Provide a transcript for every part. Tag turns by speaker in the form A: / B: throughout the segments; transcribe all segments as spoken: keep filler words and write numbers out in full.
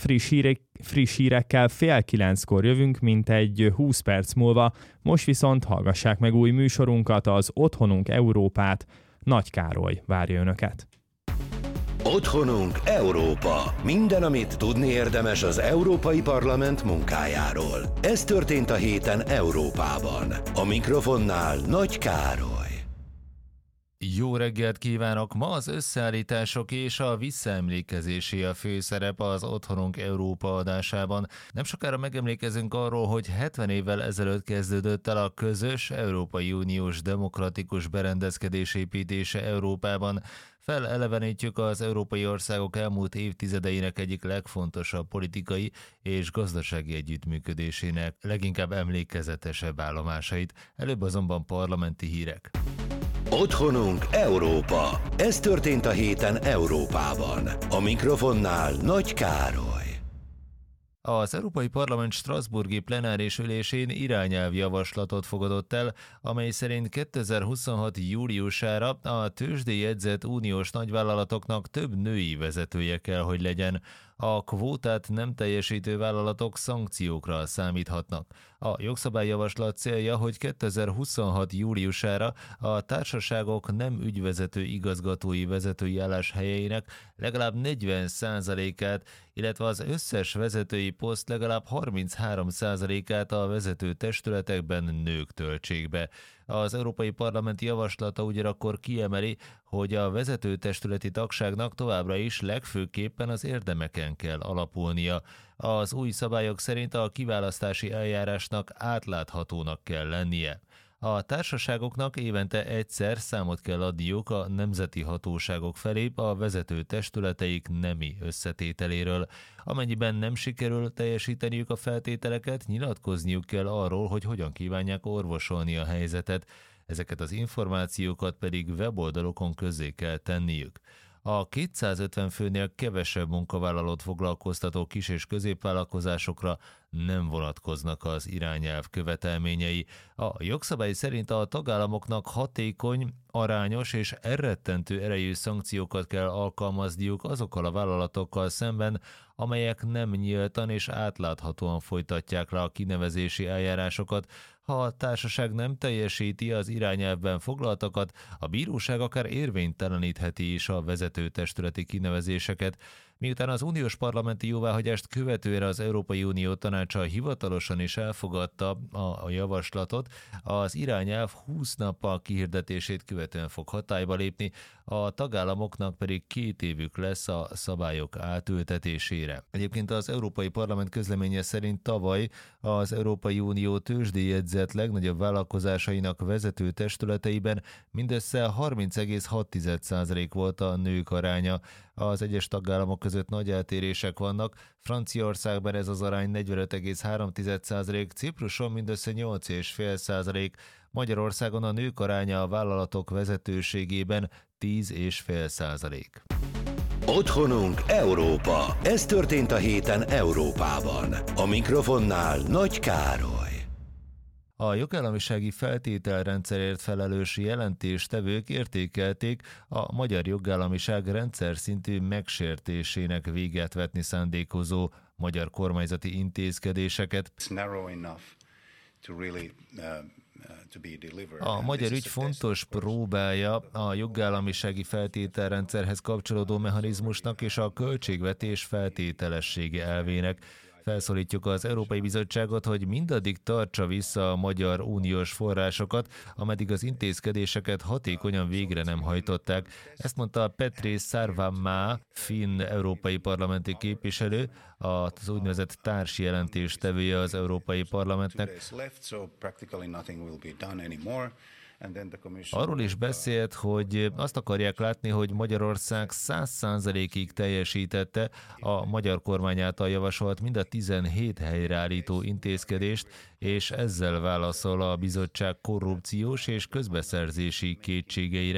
A: friss, hírek, friss hírekkel fél kilenckor jövünk, mint egy húsz perc múlva. Most viszont hallgassák meg új műsorunkat, az Otthonunk Európát. Nagy Károly várja Önöket.
B: Otthonunk Európa. Minden, amit tudni érdemes az Európai Parlament munkájáról. Ez történt a héten Európában. A mikrofonnál Nagy Károly.
C: Jó reggelt kívánok! Ma az összeállítások és a visszaemlékezésé a főszerep az Otthonunk Európa adásában. Nem sokára megemlékezünk arról, hogy hetven évvel ezelőtt kezdődött el a közös Európai Uniós demokratikus berendezkedés építése Európában. Felelevenítjük az európai országok elmúlt évtizedeinek egyik legfontosabb politikai és gazdasági együttműködésének leginkább emlékezetesebb állomásait. Előbb azonban parlamenti hírek.
B: Otthonunk Európa. Ez történt a héten Európában. A mikrofonnál Nagy Károly.
C: Az Európai Parlament strasbourgi plenáris ülésén irányelvjavaslatot fogadott el, amely szerint kétezer-huszonhat júliusára a tőzsdén jegyzett uniós nagyvállalatoknak több női vezetője kell, hogy legyen. A kvótát nem teljesítő vállalatok szankciókra számíthatnak. A jogszabályjavaslat célja, hogy kétezer-huszonhat júliusára a társaságok nem ügyvezető igazgatói vezetői álláshelyeinek legalább negyven százalékát, illetve az összes vezetői poszt legalább harminchárom százalékát a vezető testületekben nők töltsék be. Az Európai Parlament javaslata ugyanakkor kiemeli, hogy a vezetőtestületi tagságnak továbbra is legfőképpen az érdemeken kell alapulnia. Az új szabályok szerint a kiválasztási eljárásnak átláthatónak kell lennie. A társaságoknak évente egyszer számot kell adniuk a nemzeti hatóságok felé a vezető testületeik nemi összetételéről. Amennyiben nem sikerül teljesíteniük a feltételeket, nyilatkozniuk kell arról, hogy hogyan kívánják orvosolni a helyzetet. Ezeket az információkat pedig weboldalokon közzé kell tenniük. A kétszázötven főnél kevesebb munkavállalót foglalkoztató kis- és középvállalkozásokra nem vonatkoznak az irányelv követelményei. A jogszabály szerint a tagállamoknak hatékony, arányos és elrettentő erejű szankciókat kell alkalmazniuk azokkal a vállalatokkal szemben, amelyek nem nyíltan és átláthatóan folytatják le a kinevezési eljárásokat. Ha a társaság nem teljesíti az irányelvben foglaltakat, a bíróság akár érvénytelenítheti is a vezetőtestületi kinevezéseket. Miután az uniós parlamenti jóváhagyást követően az Európai Unió tanácsa hivatalosan is elfogadta a javaslatot, az irányelv húsz nappal kihirdetését követően fog hatályba lépni, a tagállamoknak pedig két évük lesz a szabályok átültetésére. Egyébként az Európai Parlament közleménye szerint tavaly az Európai Unió tőzsdén jegyzett legnagyobb vállalkozásainak vezető testületeiben mindössze harminc egész hat százalék volt a nők aránya. Az egyes tagállamok között nagy eltérések vannak. Franciaországban ez az arány negyvenöt egész három százalék, Cipruson mindössze nyolc egész öt százalék, Magyarországon a nők aránya a vállalatok vezetőségében tíz egész öt százalék.
B: Otthonunk Európa. Ez történt a héten Európában. A mikrofonnál Nagy Károly.
C: A jogállamisági feltételrendszerért felelős jelentéstevők értékelték a magyar jogállamiság rendszer szintű megsértésének véget vetni szándékozó magyar kormányzati intézkedéseket. A magyar ügy fontos próbája a jogállamisági feltételrendszerhez kapcsolódó mechanizmusnak és a költségvetés feltételessége elvének. Felszólítjuk az Európai Bizottságot, hogy mindaddig tartsa vissza a magyar uniós forrásokat, ameddig az intézkedéseket hatékonyan végre nem hajtották. Ezt mondta Petri Sarvamaa, finn európai parlamenti képviselő, az úgynevezett társjelentéstevője az Európai Parlamentnek. Arról is beszélt, hogy azt akarják látni, hogy Magyarország száz százalékig teljesítette a magyar kormány által javasolt mind a tizenhét helyreállító intézkedést, és ezzel válaszol a bizottság korrupciós és közbeszerzési kétségeire.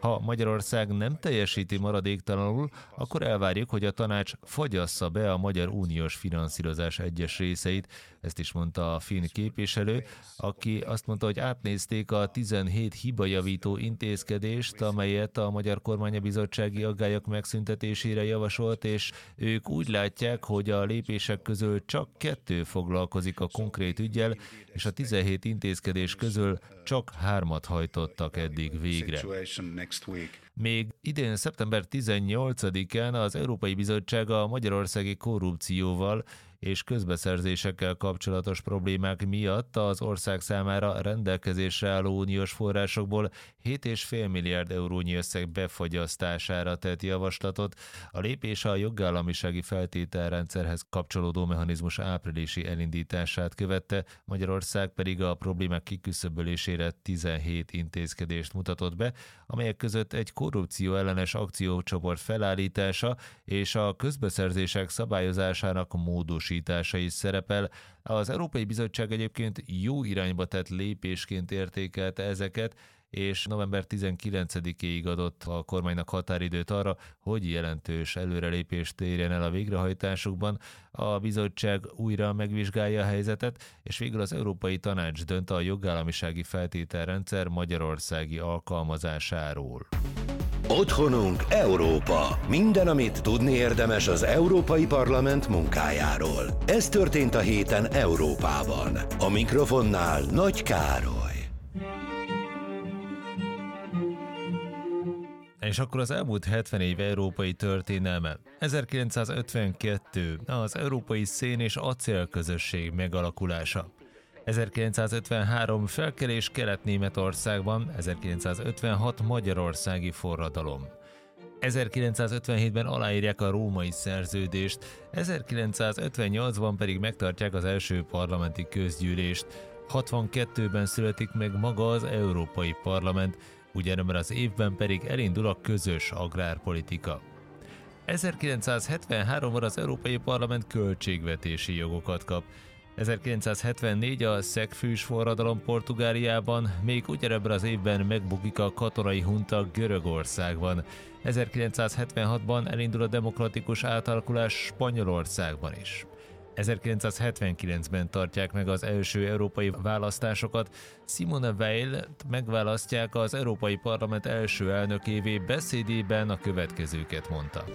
C: Ha Magyarország nem teljesíti maradéktalanul, akkor elvárjuk, hogy a tanács fogyassza be a magyar uniós finanszírozás egyes részeit. Ezt is mondta a finn képviselő, aki azt mondta, hogy átnézték a tizenhét hibajavító intézkedést, amelyet a Magyar Kormánybizottsági aggályok megszüntetésére javasolt, és ők úgy látják, hogy a lépések közül csak kettő foglalkozik a konkrét üggyel, és a tizenhét intézkedés közül csak hármat hajtottak eddig végre. Még idén szeptember tizennyolcadikán az Európai Bizottság a magyarországi korrupcióval és közbeszerzésekkel kapcsolatos problémák miatt az ország számára rendelkezésre álló uniós forrásokból hét egész öt milliárd eurónyi összeg befagyasztására tett javaslatot. A lépés a jogállamisági feltételrendszerhez kapcsolódó mechanizmus áprilisi elindítását követte, Magyarország pedig a problémák kiküszöbölésére tizenhét intézkedést mutatott be, amelyek között egy korrupció ellenes akciócsoport felállítása és a közbeszerzések szabályozásának módosítása is szerepel. Az Európai Bizottság egyébként jó irányba tett lépésként értékelte ezeket, és november tizenkilencedikéig adott a kormánynak határidőt arra, hogy jelentős előrelépést érjen el a végrehajtásukban. A bizottság újra megvizsgálja a helyzetet, és végül az Európai Tanács dönt a jogállamisági feltételrendszer magyarországi alkalmazásáról.
B: Otthonunk Európa. Minden, amit tudni érdemes az Európai Parlament munkájáról. Ez történt a héten Európában. A mikrofonnál Nagy Károly.
C: És akkor az elmúlt hetven év európai történelme. ezerkilencszázötvenkettő, az Európai Szén- és Acélközösség megalakulása. ezerkilencszázötvenhárom, felkelés Kelet-Németországban, ezerkilencszázötvenhat, magyarországi forradalom. ezerkilencszázötvenhétben aláírják a római szerződést, ezerkilencszázötvennyolcban pedig megtartják az első parlamenti közgyűlést. hatvankettőben születik meg maga az Európai Parlament, ugyanebben az évben pedig elindul a közös agrárpolitika. ezerkilencszázhetvenháromban az Európai Parlament költségvetési jogokat kap. ezerkilencszázhetvennégy a szegfűs forradalom Portugáliában, még ugyanebben az évben megbukik a katonai hunta Görögországban. ezerkilencszázhetvenhatban elindul a demokratikus átalakulás Spanyolországban is. ezerkilencszázhetvenkilencben tartják meg az első európai választásokat. Simone Weil megválasztják az Európai Parlament első elnökévé, beszédében a következőket mondta.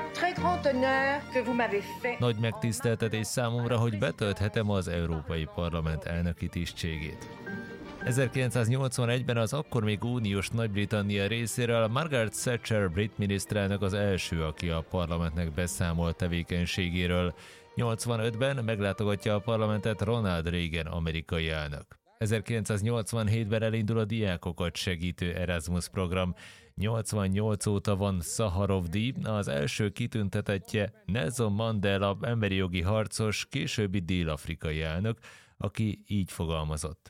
C: Nagy megtiszteltetés számomra, hogy betölthetem az Európai Parlament elnöki tisztségét. ezerkilencszáznyolcvanegyben az akkor még uniós Nagy-Britannia részéről Margaret Thatcher brit miniszterelnök az első, aki a parlamentnek beszámol tevékenységéről. nyolcvanötben meglátogatja a parlamentet Ronald Reagan amerikai elnök. ezerkilencszáznyolcvanhétben elindul a diákokat segítő Erasmus program. nyolcvannyolc óta van Szaharov-díj, az első kitüntetettje Nelson Mandela, emberi jogi harcos, későbbi dél-afrikai elnök, aki így fogalmazott.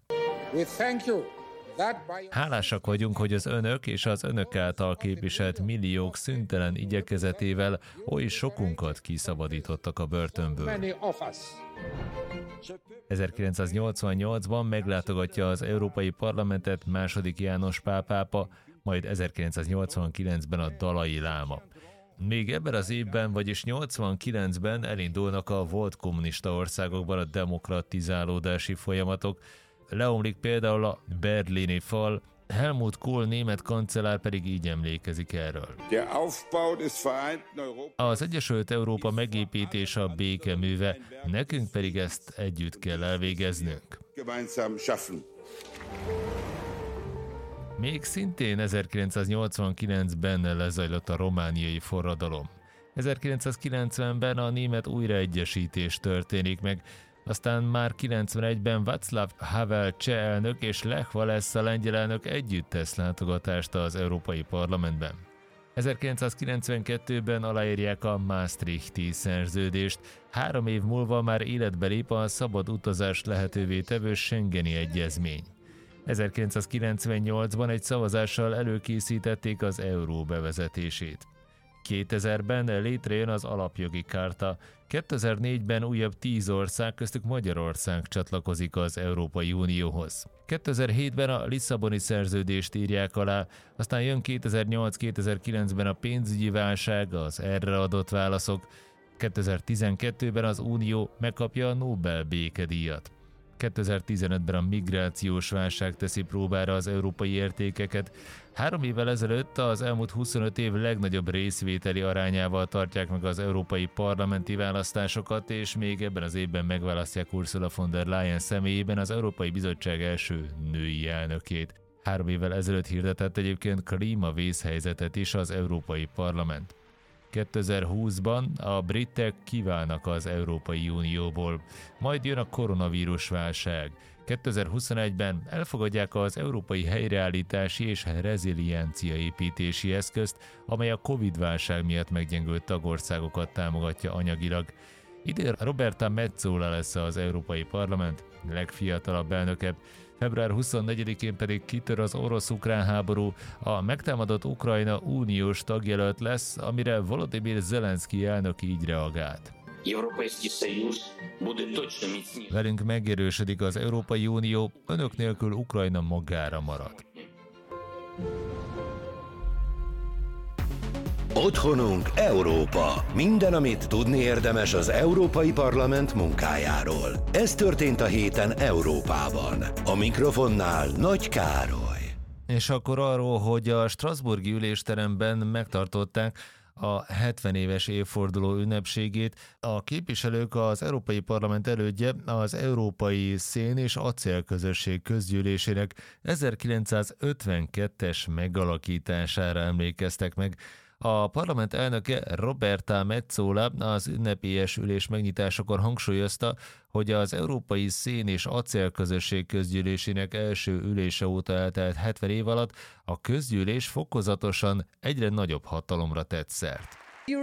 C: Hálásak vagyunk, hogy az önök és az önök által képviselt milliók szüntelen igyekezetével oly sokunkat kiszabadítottak a börtönből. ezerkilencszáznyolcvannyolcban meglátogatja az Európai Parlamentet második János Pál pápa, majd ezerkilencszáznyolcvankilencben a Dalai Láma. Még ebben az évben, vagyis nyolcvankilencben elindulnak a volt kommunista országokban a demokratizálódási folyamatok. Leomlik például a berlini fal, Helmut Kohl német kancellár pedig így emlékezik erről. Az Egyesült Európa megépítése a békeműve, nekünk pedig ezt együtt kell elvégeznünk. Még szintén ezerkilencszáznyolcvankilencben lezajlott a romániai forradalom. ezerkilencszázkilencvenben a német újraegyesítés történik meg, aztán már kilencvenegyben Václav Havel cseh elnök és Lech Walesa lengyel elnök együtt tesz látogatást az Európai Parlamentben. ezerkilencszázkilencvenkettőben aláírják a Maastrichti szerződést, három év múlva már életbe lép a szabad utazást lehetővé tevő Schengeni egyezmény. ezerkilencszázkilencvennyolcban egy szavazással előkészítették az euró bevezetését. kétezerben létrejön az Alapjogi Charta. kétezer-négyben újabb tíz ország, köztük Magyarország csatlakozik az Európai Unióhoz. kétezer-hétben a Lisszaboni szerződést írják alá, aztán jön kétezer-nyolc-kétezer-kilencben a pénzügyi válság, az erre adott válaszok. kétezer-tizenkettőben az Unió megkapja a Nobel békedíjat. kétezer-tizenötben a migrációs válság teszi próbára az európai értékeket. Három évvel ezelőtt az elmúlt huszonöt év legnagyobb részvételi arányával tartják meg az európai parlamenti választásokat, és még ebben az évben megválasztják Ursula von der Leyen személyében az Európai Bizottság első női elnökét. Három évvel ezelőtt hirdetett egyébként klímavészhelyzetet is az Európai Parlament. kétezer-húszban a britek kiválnak az Európai Unióból, majd jön a koronavírus válság. kétezer-huszonegyben elfogadják az Európai Helyreállítási és Reziliencia építési eszközt, amely a Covid-válság miatt meggyengült tagországokat támogatja anyagilag. Idén Roberta Metsola lesz az Európai Parlament legfiatalabb elnöke. február huszonnegyedikén pedig kitör az orosz-ukrán háború, a megtámadott Ukrajna uniós tagjelölt lesz, amire Volodymyr Zelenszky elnök így reagált. Velünk megerősödik az Európai Unió, önök nélkül Ukrajna magára marad.
B: Otthonunk Európa. Minden, amit tudni érdemes az Európai Parlament munkájáról. Ez történt a héten Európában. A mikrofonnál Nagy Károly.
C: És akkor arról, hogy a strasbourgi ülésteremben megtartották a hetven éves évforduló ünnepségét. A képviselők az Európai Parlament elődje az Európai Szén- és Acélközösség közgyűlésének ezerkilencszázötvenkettes megalakítására emlékeztek meg. A parlament elnöke Roberta Metsola az ünnepélyes ülés megnyitásakor hangsúlyozta, hogy az Európai Szén- és Acélközösség közgyűlésének első ülése óta eltelt hetven év alatt a közgyűlés fokozatosan egyre nagyobb hatalomra tett szert.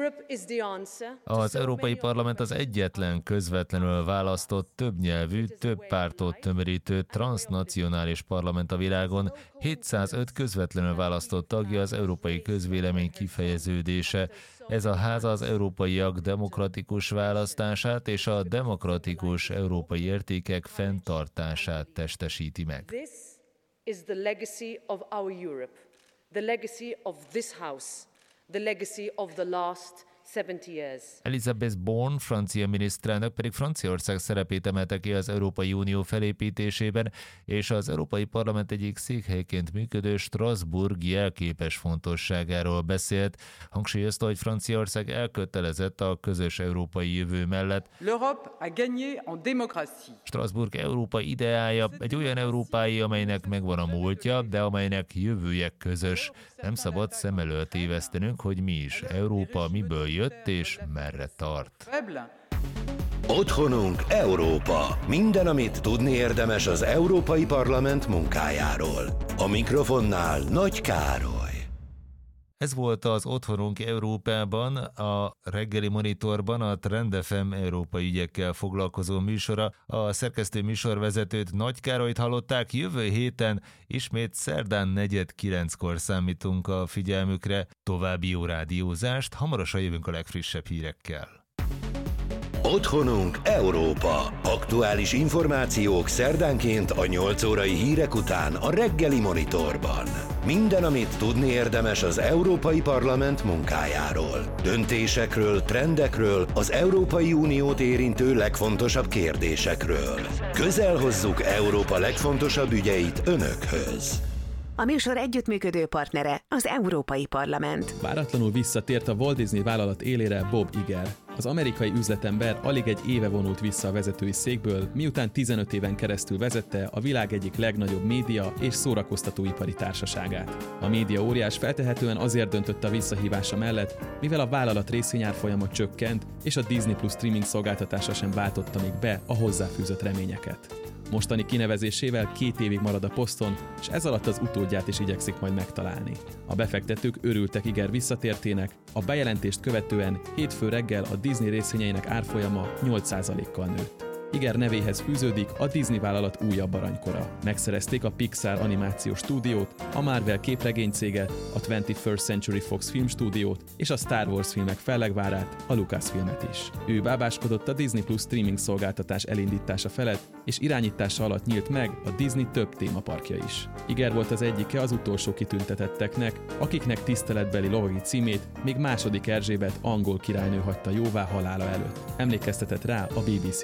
C: Az Európai Parlament az egyetlen közvetlenül választott, többnyelvű, több pártot tömörítő transznacionális parlament a világon, hétszázöt közvetlenül választott tagja az európai közvélemény kifejeződése. Ez a ház az európaiak demokratikus választását és a demokratikus európai értékek fenntartását testesíti meg.
D: This is the legacy of our Europe, the legacy of this house. The legacy of the last seventy years.
C: Elisabeth Borne, francia miniszterelnök pedig Franciaország szerepét emelte ki az Európai Unió felépítésében, és az Európai Parlament egyik székhelyként működő Strasbourg jelképes fontosságáról beszélt. Hangsúlyozta, hogy Franciaország elkötelezett a közös európai jövő mellett.
E: L'Europe a gagné en démocratie.
C: Strasbourg Európa ideája egy olyan európai, amelynek megvan a múltja, de amelynek jövője közös. Nem szabad szem előtt tévesztenünk, hogy mi is Európa, miből jött és merre tart.
B: Otthonunk Európa. Minden, amit tudni érdemes az Európai Parlament munkájáról. A mikrofonnál Nagy Károly.
C: Ez volt az Otthonunk Európában, a reggeli monitorban a Trend ef em európai ügyekkel foglalkozó műsora. A szerkesztő műsorvezetőt, Nagy Károlyt hallották. Jövő héten ismét szerdán negyed kilenckor számítunk a figyelmükre. További jó rádiózást, hamarosan jövünk a legfrissebb hírekkel.
B: Otthonunk Európa. Aktuális információk szerdánként a nyolc órai hírek után a reggeli monitorban. Minden, amit tudni érdemes az Európai Parlament munkájáról. Döntésekről, trendekről, az Európai Uniót érintő legfontosabb kérdésekről. Közel hozzuk Európa legfontosabb ügyeit önökhöz.
F: A műsor együttműködő partnere az Európai Parlament.
G: Váratlanul visszatért a Walt Disney vállalat élére Bob Iger. Az amerikai üzletember alig egy éve vonult vissza a vezetői székből, miután tizenöt éven keresztül vezette a világ egyik legnagyobb média és szórakoztatóipari társaságát. A média óriás feltehetően azért döntött a visszahívása mellett, mivel a vállalat részvényárfolyama csökkent, és a Disney Plus streaming szolgáltatása sem váltotta még be a hozzáfűzött reményeket. Mostani kinevezésével két évig marad a poszton, és ez alatt az utódját is igyekszik majd megtalálni. A befektetők örültek Iger visszatértének, a bejelentést követően hétfő reggel a Disney részvényeinek árfolyama nyolc százalékkal nőtt. Iger nevéhez fűződik a Disney vállalat újabb aranykora. Megszerezték a Pixar animációs stúdiót, a Marvel képregénycéget, a twenty-first Century Fox filmstúdiót és a Star Wars filmek fellegvárát, a Lucasfilmet is. Ő bábáskodott a Disney Plus streaming szolgáltatás elindítása felett, és irányítása alatt nyílt meg a Disney több témaparkja is. Iger volt az egyike az utolsó kitüntetetteknek, akiknek tiszteletbeli lovagi címét még második Erzsébet angol királynő hagyta jóvá halála előtt. Emlékeztetett rá a bé bé cé